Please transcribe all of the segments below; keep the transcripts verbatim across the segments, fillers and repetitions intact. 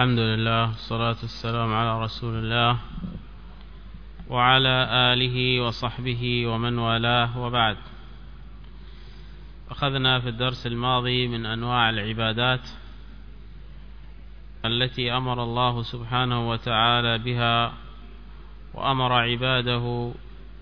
الحمد لله والصلاة والسلام على رسول الله وعلى آله وصحبه ومن والاه، وبعد. أخذنا في الدرس الماضي من أنواع العبادات التي أمر الله سبحانه وتعالى بها وأمر عباده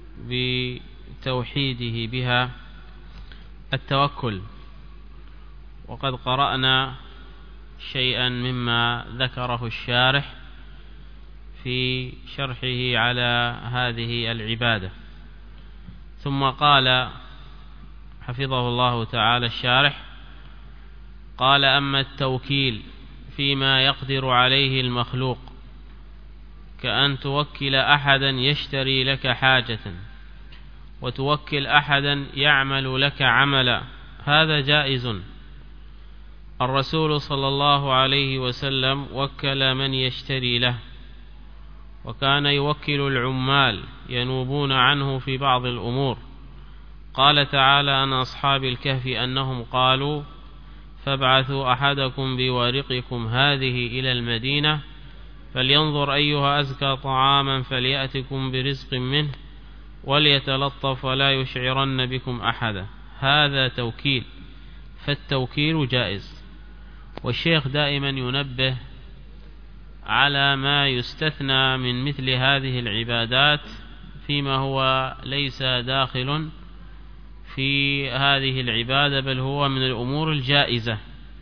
بتوحيده بها التوكل، وقد قرأنا شيئا مما ذكره الشارح في شرحه على هذه العبادة. ثم قال حفظه الله تعالى الشارح: قال: أما التوكيل فيما يقدر عليه المخلوق، كأن توكل أحدا يشتري لك حاجة وتوكل أحدا يعمل لك عملا، هذا جائز. الرسول صلى الله عليه وسلم وكل من يشتري له، وكان يوكل العمال ينوبون عنه في بعض الأمور. قال تعالى عن أصحاب الكهف أنهم قالوا: فابعثوا أحدكم بورقكم هذه إلى المدينة فلينظر أيها أزكى طعاما فليأتكم برزق منه وليتلطف ولا يشعرن بكم أحدا، هذا توكيل، فالتوكيل جائز. والشيخ دائما ينبه على ما يستثنى من مثل هذه العبادات فيما هو ليس داخل في هذه العبادة، بل هو من الأمور الجائزة.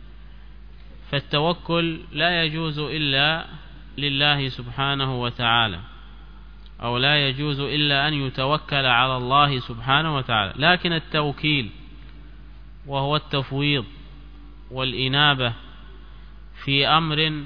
فالتوكل لا يجوز إلا لله سبحانه وتعالى، أو لا يجوز إلا أن يتوكل على الله سبحانه وتعالى. لكن التوكيل وهو التفويض والإنابة في أمر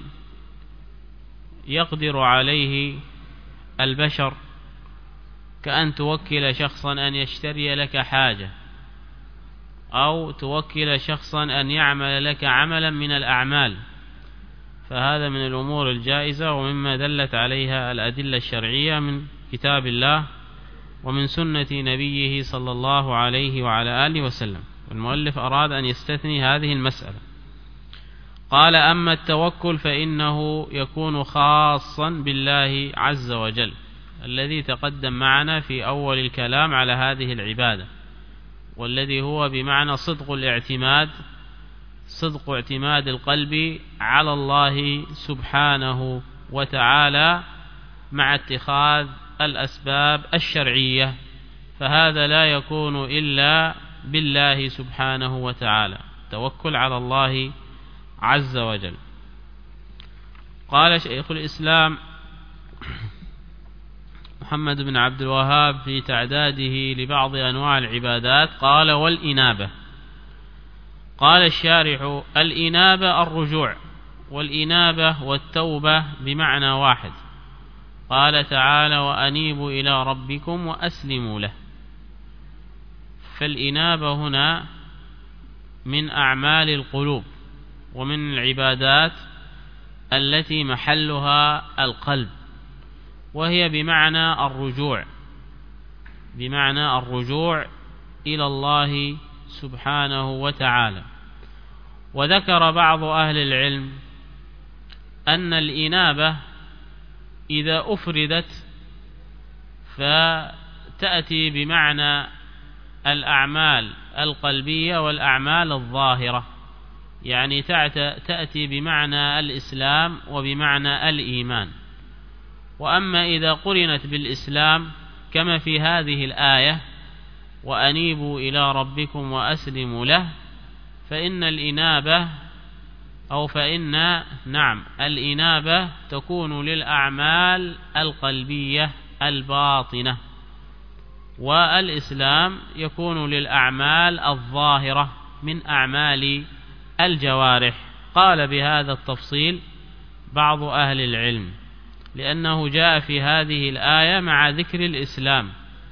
يقدر عليه البشر، كأن توكل شخصا أن يشتري لك حاجة، أو توكل شخصا أن يعمل لك عملا من الأعمال، فهذا من الأمور الجائزة ومما دلت عليها الأدلة الشرعية من كتاب الله ومن سنة نبيه صلى الله عليه وعلى آله وسلم. المؤلف أراد أن يستثني هذه المسألة. قال: أما التوكل فإنه يكون خاصا بالله عز وجل، الذي تقدم معنا في أول الكلام على هذه العبادة، والذي هو بمعنى صدق الاعتماد، صدق اعتماد القلب على الله سبحانه وتعالى مع اتخاذ الأسباب الشرعية، فهذا لا يكون إلا بالله سبحانه وتعالى، توكل على الله عز وجل. قال شيخ الإسلام محمد بن عبد الوهاب في تعداده لبعض أنواع العبادات، قال: والإنابة. قال الشارح: الإنابة الرجوع، والإنابة والتوبة بمعنى واحد. قال تعالى: وأنيبوا إلى ربكم وأسلموا له. فالإنابة هنا من أعمال القلوب ومن العبادات التي محلها القلب، وهي بمعنى الرجوع، بمعنى الرجوع إلى الله سبحانه وتعالى. وذكر بعض أهل العلم أن الإنابة إذا أفردت فتأتي بمعنى الأعمال القلبية والأعمال الظاهرة، يعني تأتي بمعنى الإسلام وبمعنى الإيمان. وأما إذا قرنت بالإسلام كما في هذه الآية: وأنيبوا إلى ربكم وأسلموا له، فإن الإنابة أو فإن نعم الإنابة تكون للأعمال القلبية الباطنة، والإسلام يكون للأعمال الظاهرة من أعمال الجوارح. قال بهذا التفصيل بعض أهل العلم، لأنه جاء في هذه الآية مع ذكر الإسلام،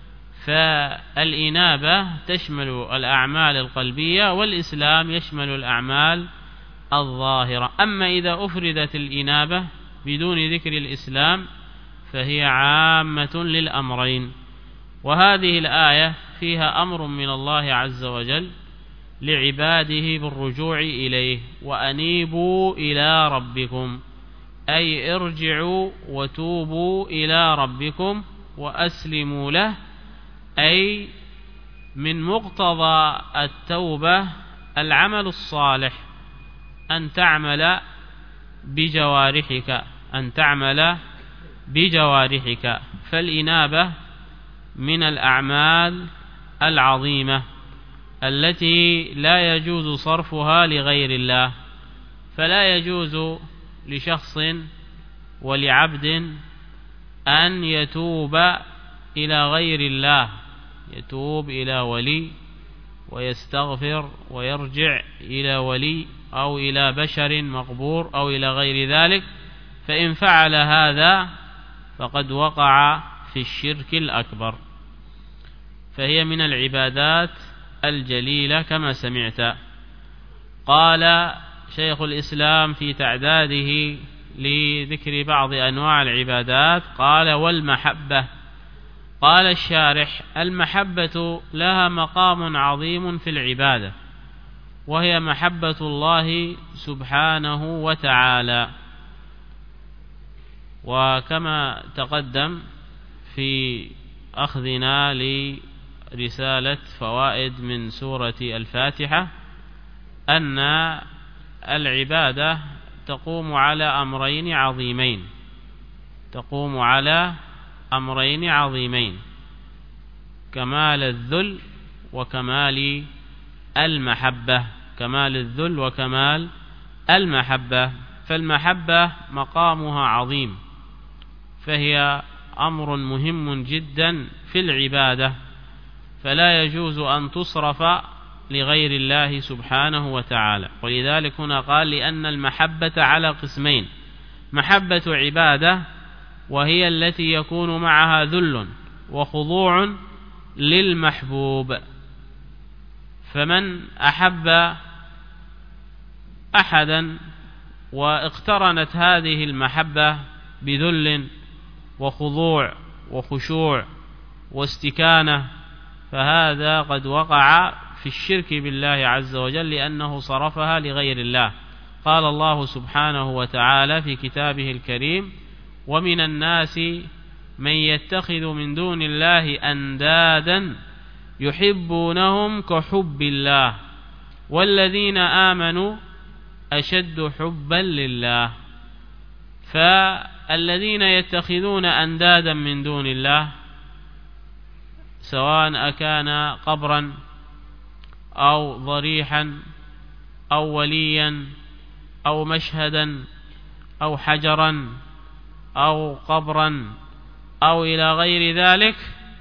فالإنابة تشمل الأعمال القلبية والإسلام يشمل الأعمال الظاهرة. أما إذا أفردت الإنابة بدون ذكر الإسلام فهي عامة للأمرين. وهذه الآية فيها أمر من الله عز وجل لعباده بالرجوع إليه: وأنيبوا إلى ربكم، أي ارجعوا وتوبوا إلى ربكم وأسلموا له، أي من مقتضى التوبة العمل الصالح، أن تعمل بجوارحك أن تعمل بجوارحك فالإنابة من الأعمال العظيمة التي لا يجوز صرفها لغير الله، فلا يجوز لشخص ولعبد أن يتوب إلى غير الله، يتوب إلى ولي ويستغفر ويرجع إلى ولي أو إلى بشر مقبور أو إلى غير ذلك، فإن فعل هذا فقد وقع في الشرك الأكبر، فهي من العبادات الجليلة كما سمعت. قال شيخ الإسلام في تعداده لذكر بعض أنواع العبادات، قال والمحبة. قال الشارح: المحبة لها مقام عظيم في العبادة، وهي محبة الله سبحانه وتعالى، وكما تقدم في أخذنا لرسالة فوائد من سورة الفاتحة أن العبادة تقوم على أمرين عظيمين تقوم على أمرين عظيمين كمال الذل وكمال المحبة كمال الذل وكمال المحبة. فالمحبة مقامها عظيم، فهي أمر مهم جدا في العبادة، فلا يجوز أن تصرف لغير الله سبحانه وتعالى. ولذلك هنا قال: لأن المحبة على قسمين: محبة عبادة وهي التي يكون معها ذل وخضوع للمحبوب، فمن أحب أحدا واقترنت هذه المحبة بذل وخضوع وخشوع واستكانة، فهذا قد وقع في الشرك بالله عز وجل، لأنه صرفها لغير الله. قال الله سبحانه وتعالى في كتابه الكريم: ومن الناس من يتخذ من دون الله أندادا يحبونهم كحب الله والذين آمنوا أشد حبا لله. فالذين يتخذون أندادا من دون الله، سواء أكان قبرا أو ضريحا أو وليا أو مشهدا أو حجرا أو قبرا أو إلى غير ذلك،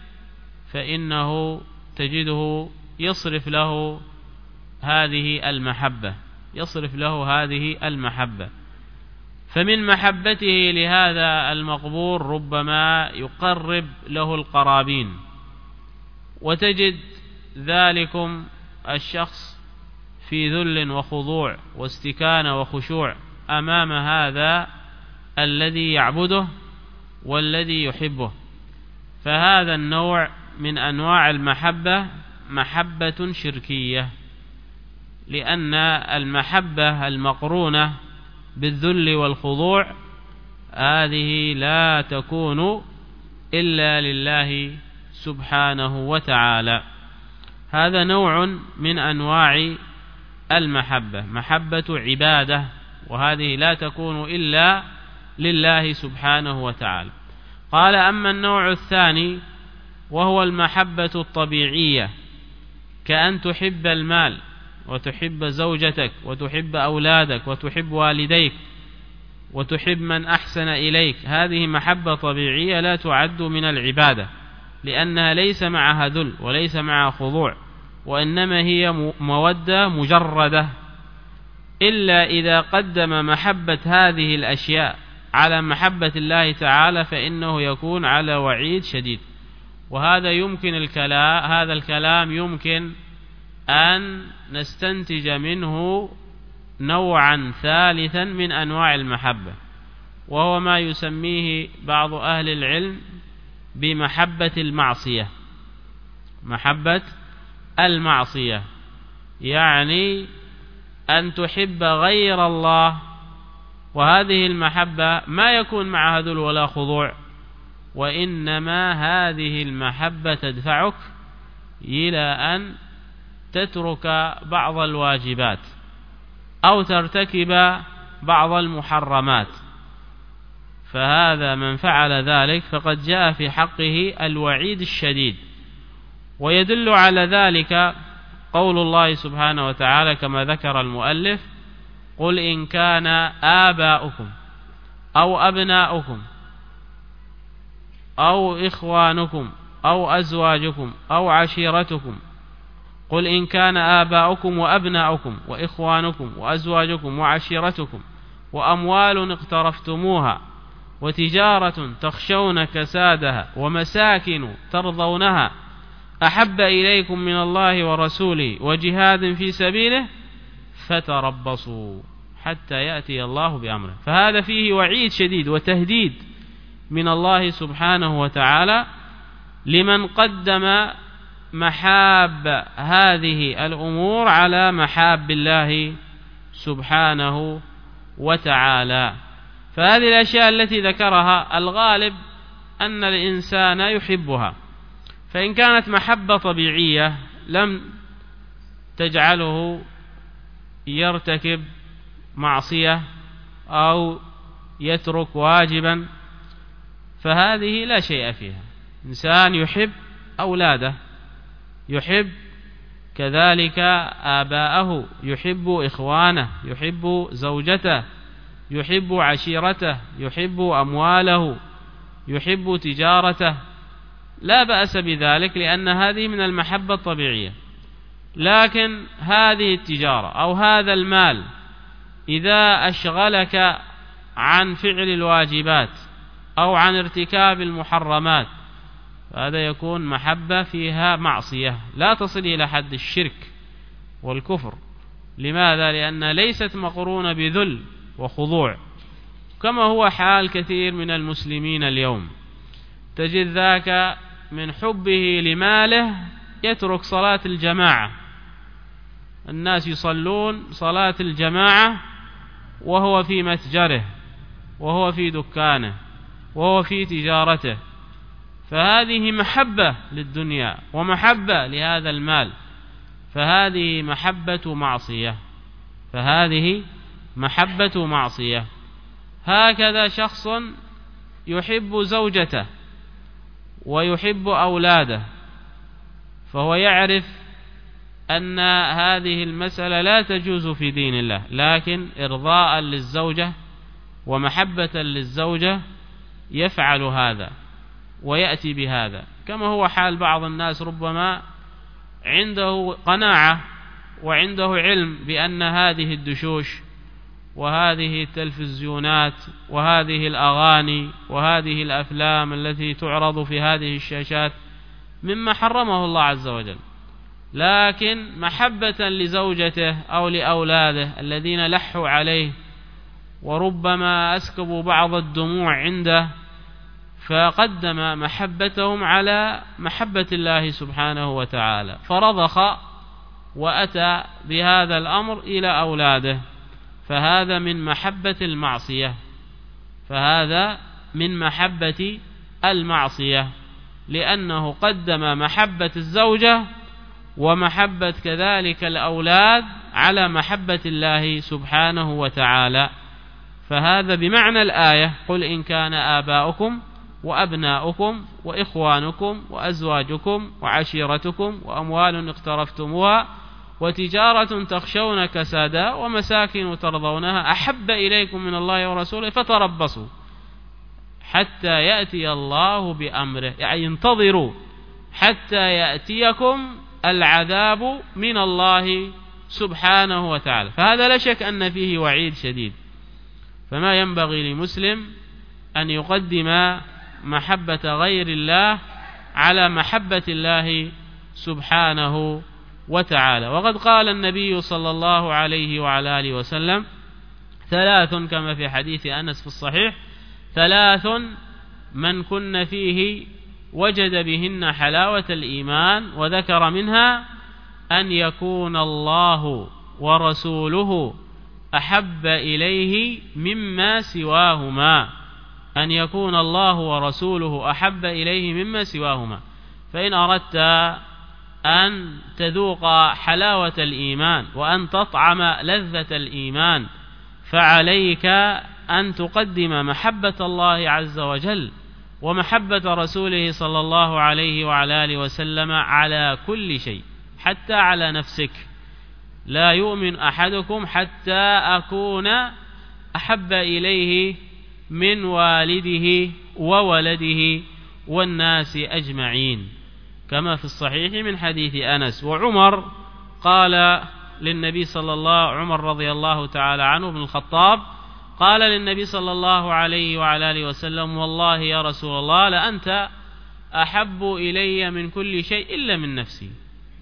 فإنه تجده يصرف له هذه المحبة يصرف له هذه المحبة فمن محبته لهذا المقبور ربما يقرب له القرابين، وتجد ذلكم الشخص في ذل وخضوع واستكانة وخشوع أمام هذا الذي يعبده والذي يحبه. فهذا النوع من أنواع المحبة محبة شركية، لأن المحبة المقرونة بالذل والخضوع هذه لا تكون إلا لله سبحانه وتعالى. هذا نوع من أنواع المحبة، محبة عبادة، وهذه لا تكون إلا لله سبحانه وتعالى. قال: أما النوع الثاني وهو المحبة الطبيعية، كأن تحب المال وتحب زوجتك وتحب أولادك وتحب والديك وتحب من أحسن إليك، هذه محبة طبيعية لا تعد من العبادة، لأنها ليس معها ذل وليس معها خضوع، وإنما هي مودة مجردة، إلا إذا قدم محبة هذه الأشياء على محبة الله تعالى فإنه يكون على وعيد شديد. وهذا يمكن الكلام هذا الكلام يمكن أن نستنتج منه نوعا ثالثا من أنواع المحبة، وهو ما يسميه بعض أهل العلم بمحبة المعصية. محبة المعصية يعني أن تحب غير الله وهذه المحبة ما يكون معها ذل ولا خضوع، وإنما هذه المحبة تدفعك إلى أن تترك بعض الواجبات أو ترتكب بعض المحرمات. فهذا من فعل ذلك فقد جاء في حقه الوعيد الشديد. ويدل على ذلك قول الله سبحانه وتعالى كما ذكر المؤلف: قل إن كان آباؤكم أو أبناؤكم أو إخوانكم أو أزواجكم أو عشيرتكم قل إن كان آباؤكم وأبناؤكم وإخوانكم وأزواجكم وعشيرتكم وأموال اقترفتموها وتجارة تخشون كسادها ومساكن ترضونها أحب إليكم من الله ورسوله وجهاد في سبيله فتربصوا حتى يأتي الله بأمره. فهذا فيه وعيد شديد وتهديد من الله سبحانه وتعالى لمن قدم محاب هذه الأمور على محاب الله سبحانه وتعالى. فهذه الأشياء التي ذكرها الغالب أن الإنسان يحبها، فإن كانت محبة طبيعية لم تجعله يرتكب معصية أو يترك واجبا فهذه لا شيء فيها. إنسان يحب أولاده، يحب كذلك آباءه، يحب إخوانه، يحب زوجته، يحب عشيرته، يحب أمواله، يحب تجارته، لا بأس بذلك لأن هذه من المحبة الطبيعية. لكن هذه التجارة أو هذا المال إذا أشغلك عن فعل الواجبات أو عن ارتكاب المحرمات فهذا يكون محبة فيها معصية لا تصل إلى حد الشرك والكفر. لماذا؟ لأن ليست مقرونة بذل وخضوع، كما هو حال كثير من المسلمين اليوم. تجد ذاك من حبه لماله يترك صلاة الجماعة، الناس يصلون صلاة الجماعة وهو في متجره وهو في دكانه وهو في تجارته، فهذه محبة للدنيا ومحبة لهذا المال، فهذه محبة معصية، فهذه محبة معصية. هكذا شخص يحب زوجته ويحب أولاده فهو يعرف أن هذه المسألة لا تجوز في دين الله، لكن إرضاء للزوجة ومحبة للزوجة يفعل هذا ويأتي بهذا، كما هو حال بعض الناس ربما عنده قناعة وعنده علم بأن هذه الدشوش وهذه التلفزيونات وهذه الأغاني وهذه الأفلام التي تعرض في هذه الشاشات مما حرمه الله عز وجل، لكن محبة لزوجته أو لأولاده الذين لحوا عليه وربما أسكبوا بعض الدموع عنده فقدم محبتهم على محبة الله سبحانه وتعالى، فرضخ وأتى بهذا الأمر إلى أولاده، فهذا من محبة المعصية، فهذا من محبة المعصية، لأنه قدم محبة الزوجة ومحبة كذلك الأولاد على محبة الله سبحانه وتعالى. فهذا بمعنى الآية: قل إن كان آباؤكم وأبناؤكم وإخوانكم وأزواجكم وعشيرتكم وأموال اقترفتموها وتجارة تخشون كسادها ومساكن ترضونها أحب إليكم من الله ورسوله فتربصوا حتى يأتي الله بأمره، يعني انتظروا حتى يأتيكم العذاب من الله سبحانه وتعالى. فهذا لا شك أن فيه وعيد شديد، فما ينبغي لمسلم أن يقدم محبة غير الله على محبة الله سبحانه وتعالى. وقد قال النبي صلى الله عليه وعلى آله وسلم: ثلاث، كما في حديث أنس في الصحيح: ثلاث من كن فيه وجد بهن حلاوة الإيمان، وذكر منها أن يكون الله ورسوله أحب إليه مما سواهما، أن يكون الله ورسوله أحب إليه مما سواهما. فإن أردت أن تذوق حلاوة الإيمان وأن تطعم لذة الإيمان فعليك أن تقدم محبة الله عز وجل ومحبة رسوله صلى الله عليه وعلى آله وسلم على كل شيء، حتى على نفسك. لا يؤمن أحدكم حتى أكون أحب إليه من والده وولده والناس أجمعين، كما في الصحيح من حديث أنس. وعمر قال للنبي صلى الله عمر رضي الله تعالى عنه بن الخطاب قال للنبي صلى الله عليه وعلى آله وسلم: والله يا رسول الله لأنت أحب إلي من كل شيء إلا من نفسي.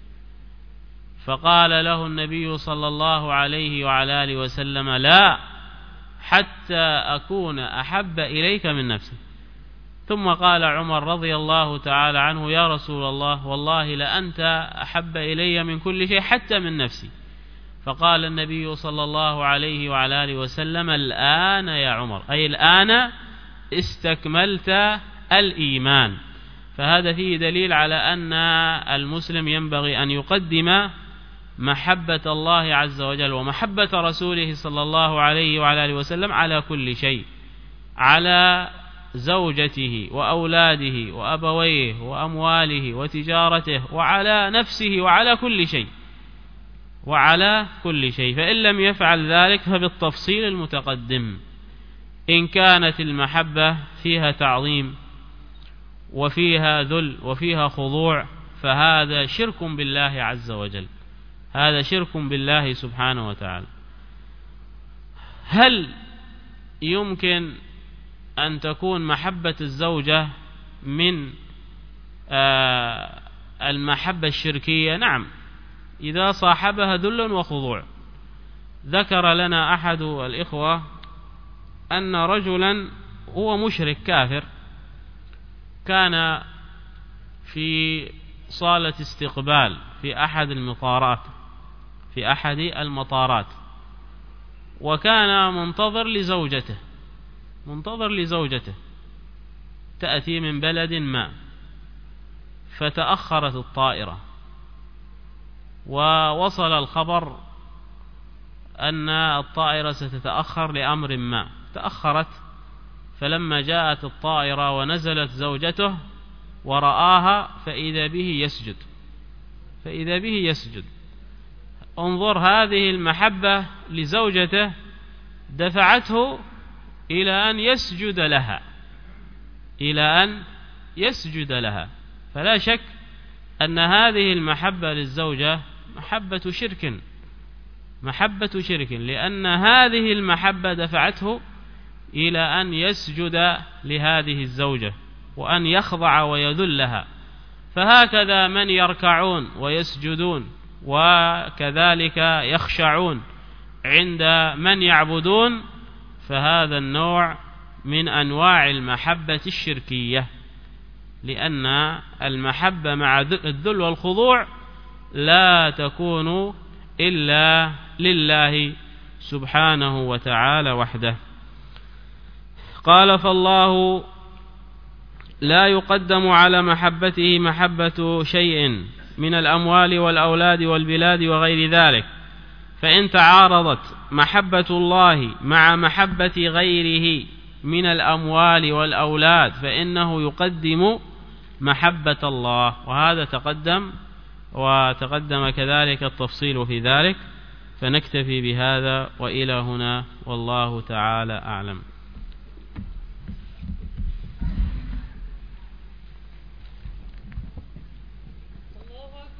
فقال له النبي صلى الله عليه وعلى آله وسلم: لا، حتى أكون أحب إليك من نفسي. ثم قال عمر رضي الله تعالى عنه: يا رسول الله والله لأنت أحب إلي من كل شيء حتى من نفسي. فقال النبي صلى الله عليه وعلى آله وسلم: الآن يا عمر، أي الآن استكملت الإيمان. فهذا فيه دليل على أن المسلم ينبغي أن يقدم محبة الله عز وجل ومحبة رسوله صلى الله عليه وعلى آله وسلم على كل شيء، على زوجته وأولاده وأبويه وأمواله وتجارته وعلى نفسه وعلى كل شيء وعلى كل شيء. فإن لم يفعل ذلك فبالتفصيل المتقدم. إن كانت المحبة فيها تعظيم وفيها ذل وفيها خضوع فهذا شرك بالله عز وجل، هذا شرك بالله سبحانه وتعالى. هل يمكن أن تكون محبة الزوجة من المحبة الشركية؟ نعم، إذا صاحبها ذل وخضوع. ذكر لنا أحد الإخوة أن رجلا هو مشرك كافر كان في صالة استقبال في أحد المطارات في أحد المطارات وكان منتظر لزوجته منتظر لزوجته تأتي من بلد ما، فتأخرت الطائرة ووصل الخبر أن الطائرة ستتأخر لأمر ما، تأخرت. فلما جاءت الطائرة ونزلت زوجته ورآها فإذا به يسجد فإذا به يسجد انظر، هذه المحبة لزوجته دفعته إلى أن يسجد لها إلى أن يسجد لها. فلا شك أن هذه المحبة للزوجة محبة شرك محبة شرك لأن هذه المحبة دفعته إلى أن يسجد لهذه الزوجة وأن يخضع ويذل لها. فهكذا من يركعون ويسجدون وكذلك يخشعون عند من يعبدون، فهذا النوع من أنواع المحبة الشركية، لأن المحبة مع الذل والخضوع لا تكون إلا لله سبحانه وتعالى وحده. قال: فالله لا يقدم على محبته محبة شيء من الأموال والأولاد والبلاد وغير ذلك، فإن تعارضت محبة الله مع محبة غيره من الأموال والأولاد فإنه يقدم محبة الله، وهذا تقدم وتقدم كذلك التفصيل في ذلك. فنكتفي بهذا وإلى هنا، والله تعالى أعلم.